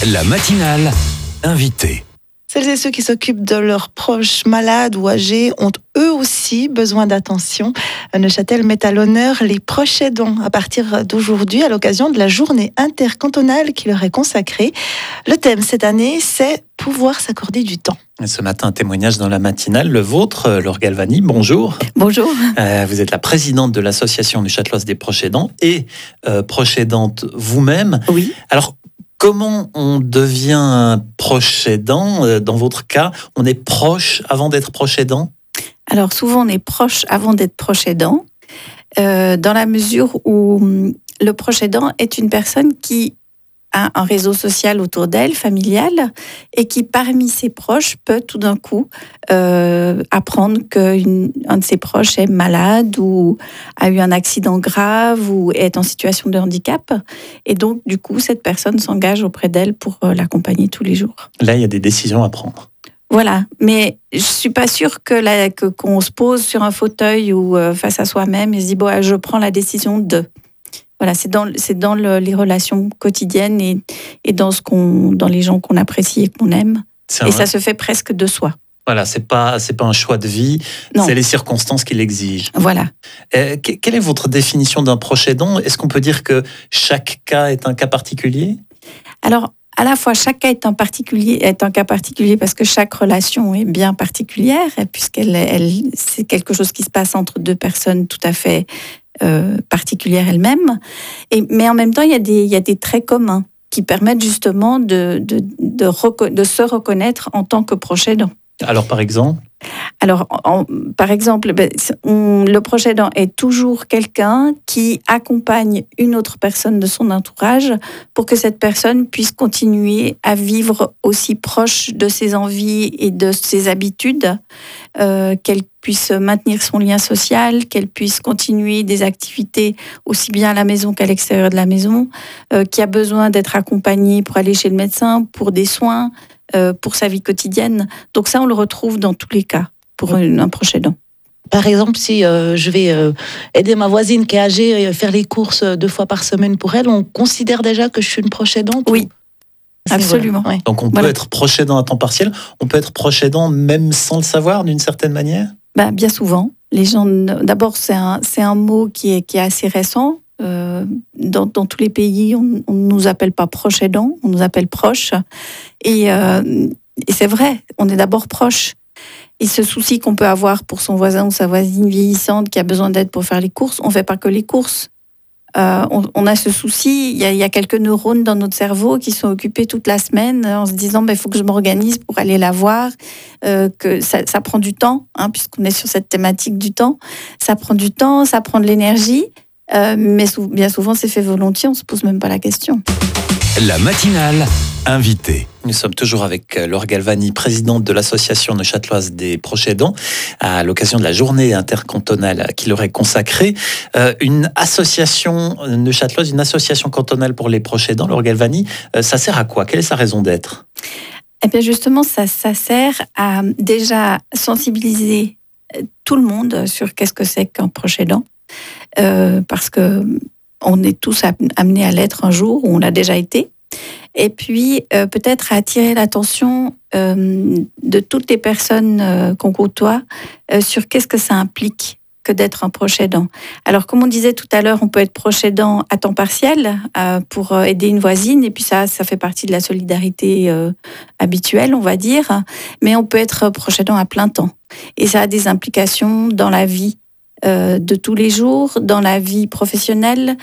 La matinale invitée. Celles et ceux qui s'occupent de leurs proches malades ou âgés ont eux aussi besoin d'attention. Neuchâtel met à l'honneur les proches aidants à partir d'aujourd'hui à l'occasion de la journée intercantonale qui leur est consacrée. Le thème cette année, c'est pouvoir s'accorder du temps. Ce matin, un témoignage dans la matinale, le vôtre, Laure Galvani, bonjour. Bonjour. Vous êtes la présidente de l'association neuchâteloise des proches aidants et proche aidante vous-même. Oui. Alors, comment on devient proche aidant? Dans votre cas, on est proche avant d'être proche aidant? Alors souvent on est proche avant d'être proche aidant, dans la mesure où le proche aidant est une personne qui a un réseau social autour d'elle, familial, et qui parmi ses proches peut tout d'un coup apprendre qu'un de ses proches est malade ou a eu un accident grave ou est en situation de handicap. Et donc du coup cette personne s'engage auprès d'elle pour l'accompagner tous les jours. Là, il y a des décisions à prendre. Voilà, mais je suis pas sûre qu'on se pose sur un fauteuil ou face à soi-même et se dit bon, je prends la décision de. Voilà, c'est dans les relations quotidiennes et dans les gens qu'on apprécie et qu'on aime. Et ça se fait presque de soi. Voilà, c'est pas un choix de vie, Non. C'est les circonstances qui l'exigent. Voilà. Quelle est votre définition d'un proche aidant? Est-ce qu'on peut dire que chaque cas est un cas particulier? Alors, à la fois, chaque cas est un cas particulier parce que chaque relation est bien particulière, c'est quelque chose qui se passe entre deux personnes tout à fait particulières elles-mêmes. Mais en même temps, il y a des traits communs qui permettent justement de se reconnaître en tant que proche aidant. Alors, par exemple? Alors, par exemple, le proche aidant est toujours quelqu'un qui accompagne une autre personne de son entourage pour que cette personne puisse continuer à vivre aussi proche de ses envies et de ses habitudes, qu'elle puisse maintenir son lien social, qu'elle puisse continuer des activités aussi bien à la maison qu'à l'extérieur de la maison, qui a besoin d'être accompagnée pour aller chez le médecin, pour des soins, pour sa vie quotidienne. Donc ça, on le retrouve dans tous les cas pour un proche aidant. Par exemple, si je vais aider ma voisine qui est âgée et faire les courses 2 fois par semaine pour elle, on considère déjà que je suis une proche aidante? Oui, absolument. Voilà, ouais. Donc on peut être proche aidant à temps partiel, on peut être proche aidant même sans le savoir d'une certaine manière? Bien souvent. Les gens, d'abord, c'est un mot qui est assez récent. Dans tous les pays, on ne nous appelle pas proche aidant, on nous appelle proche. Et c'est vrai, on est d'abord proche. Et ce souci qu'on peut avoir pour son voisin ou sa voisine vieillissante qui a besoin d'aide pour faire les courses, on ne fait pas que les courses. On a ce souci, il y a quelques neurones dans notre cerveau qui sont occupés toute la semaine en se disant il faut que je m'organise pour aller la voir, que ça prend du temps, puisqu'on est sur cette thématique du temps. Ça prend du temps, ça prend de l'énergie, mais bien souvent c'est fait volontiers, on ne se pose même pas la question. La matinale invitée. Nous sommes toujours avec Laure Galvani, présidente de l'association neuchâteloise des proches aidants, à l'occasion de la journée intercantonale qui leur est consacrée. Une association neuchâteloise, une association cantonale pour les proches aidants, Laure Galvani, ça sert à quoi? Quelle est sa raison d'être? Eh bien justement, ça sert à déjà sensibiliser tout le monde sur qu'est-ce que c'est qu'un proche aidant, parce que on est tous amenés à l'être un jour, où on l'a déjà été. Et puis, peut-être à attirer l'attention de toutes les personnes qu'on côtoie sur qu'est-ce que ça implique que d'être un proche aidant. Alors, comme on disait tout à l'heure, on peut être proche aidant à temps partiel pour aider une voisine, et puis ça fait partie de la solidarité habituelle, on va dire. Mais on peut être proche aidant à plein temps. Et ça a des implications dans la vie de tous les jours, dans la vie professionnelle,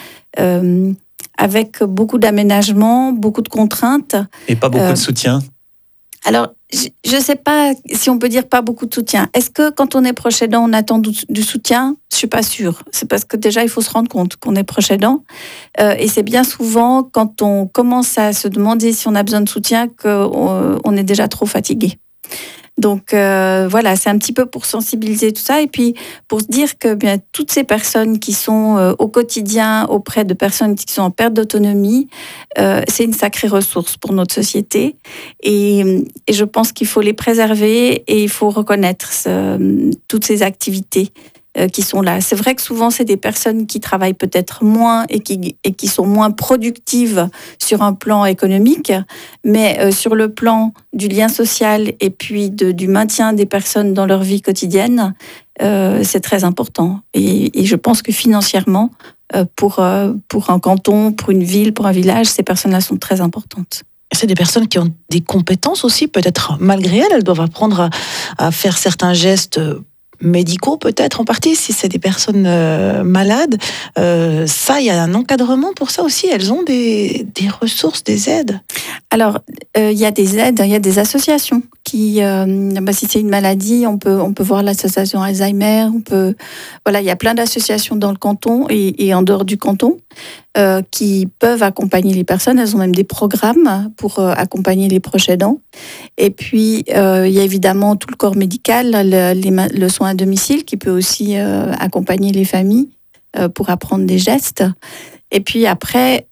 avec beaucoup d'aménagements, beaucoup de contraintes. Et pas beaucoup de soutien? Alors, je ne sais pas si on peut dire pas beaucoup de soutien. Est-ce que quand on est proche aidant, on attend du soutien? Je ne suis pas sûre. C'est parce que déjà, il faut se rendre compte qu'on est proche aidant. Et c'est bien souvent quand on commence à se demander si on a besoin de soutien qu'on est déjà trop fatigué. Donc voilà, c'est un petit peu pour sensibiliser tout ça et puis pour se dire que toutes ces personnes qui sont au quotidien auprès de personnes qui sont en perte d'autonomie, c'est une sacrée ressource pour notre société et je pense qu'il faut les préserver et il faut reconnaître toutes ces activités qui sont là. C'est vrai que souvent, c'est des personnes qui travaillent peut-être moins et qui sont moins productives sur un plan économique, mais sur le plan du lien social et puis du maintien des personnes dans leur vie quotidienne, c'est très important. Et je pense que financièrement, pour un canton, pour une ville, pour un village, ces personnes-là sont très importantes. C'est des personnes qui ont des compétences aussi, peut-être malgré elles doivent apprendre à faire certains gestes médicaux peut-être en partie, si c'est des personnes malades. Ça, il y a un encadrement pour ça aussi. Elles ont des ressources, des aides. Alors, il y a des aides, il y a des associations qui, si c'est une maladie, on peut voir l'association Alzheimer. Il y a plein d'associations dans le canton et en dehors du canton qui peuvent accompagner les personnes. Elles ont même des programmes pour accompagner les proches aidants. Et puis, il y a évidemment tout le corps médical, le soin à domicile qui peut aussi accompagner les familles pour apprendre des gestes. Et puis après,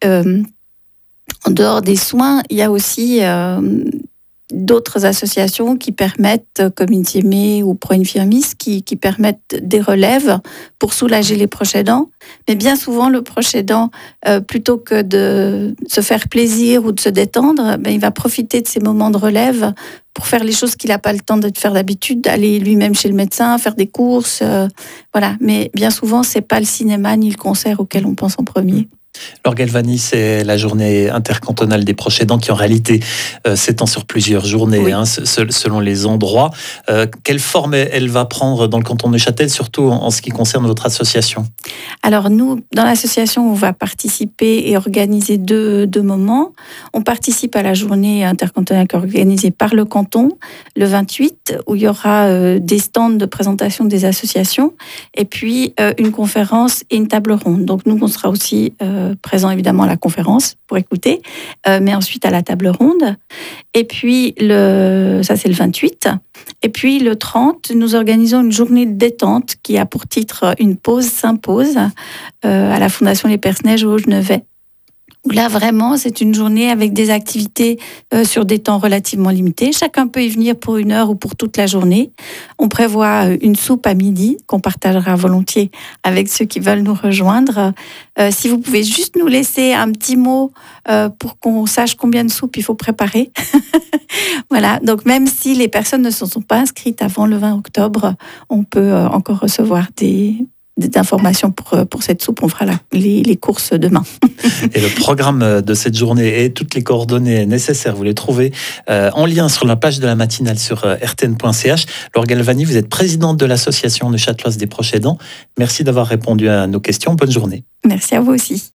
en dehors des soins, il y a aussi d'autres associations qui permettent, comme Intiémé ou Pro Infirmis, qui permettent des relèves pour soulager les proches aidants. Mais bien souvent, le proche aidant, plutôt que de se faire plaisir ou de se détendre, il va profiter de ces moments de relève pour faire les choses qu'il n'a pas le temps de faire d'habitude, aller lui-même chez le médecin, faire des courses. Mais bien souvent, ce n'est pas le cinéma ni le concert auquel on pense en premier. Laure Galvani, c'est la journée intercantonale des proches aidants qui en réalité s'étend sur plusieurs journées, oui. Selon les endroits. Quelle forme elle va prendre dans le canton de Neuchâtel, surtout en ce qui concerne votre association ? Alors nous, dans l'association, on va participer et organiser deux moments. On participe à la journée intercantonale organisée par le canton, le 28, où il y aura des stands de présentation des associations, et puis une conférence et une table ronde. Donc nous, on sera aussi présent évidemment à la conférence pour écouter, mais ensuite à la table ronde. Et puis, ça c'est le 28. Et puis le 30, nous organisons une journée de détente qui a pour titre Une pause s'impose à la Fondation Les Perce-Neige au Genevet. Là, vraiment, c'est une journée avec des activités sur des temps relativement limités. Chacun peut y venir pour 1 heure ou pour toute la journée. On prévoit une soupe à midi qu'on partagera volontiers avec ceux qui veulent nous rejoindre. Si vous pouvez juste nous laisser un petit mot pour qu'on sache combien de soupes il faut préparer. Voilà, donc même si les personnes ne se sont pas inscrites avant le 20 octobre, on peut encore recevoir des informations pour cette soupe. On fera les courses demain. Et le programme de cette journée et toutes les coordonnées nécessaires, vous les trouvez en lien sur la page de la matinale sur rtn.ch. Laure Galvani, vous êtes présidente de l'association neuchâteloise des proches aidants. Merci d'avoir répondu à nos questions. Bonne journée. Merci à vous aussi.